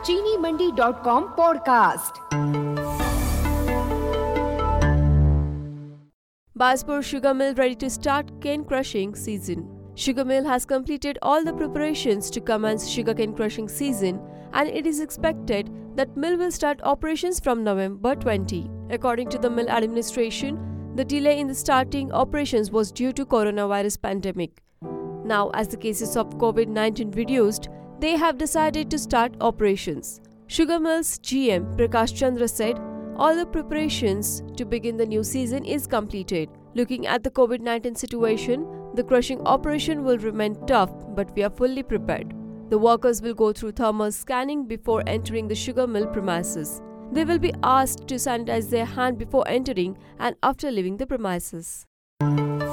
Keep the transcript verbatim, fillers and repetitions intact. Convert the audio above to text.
चीनी Mandi dot com podcast. Baspur Sugar Mill ready to start cane crushing season. Sugar Mill has completed all the preparations to commence sugarcane crushing season, and it is expected that mill will start operations from November twentieth. According to the mill administration, the delay in the starting operations was due to coronavirus pandemic. Now, as the cases of COVID nineteen reduced, they have decided to start operations. Sugar Mill's G M Prakash Chandra said, all the preparations to begin the new season is completed. Looking at the COVID nineteen situation, the crushing operation will remain tough, but we are fully prepared. The workers will go through thermal scanning before entering the sugar mill premises. They will be asked to sanitize their hand before entering and after leaving the premises.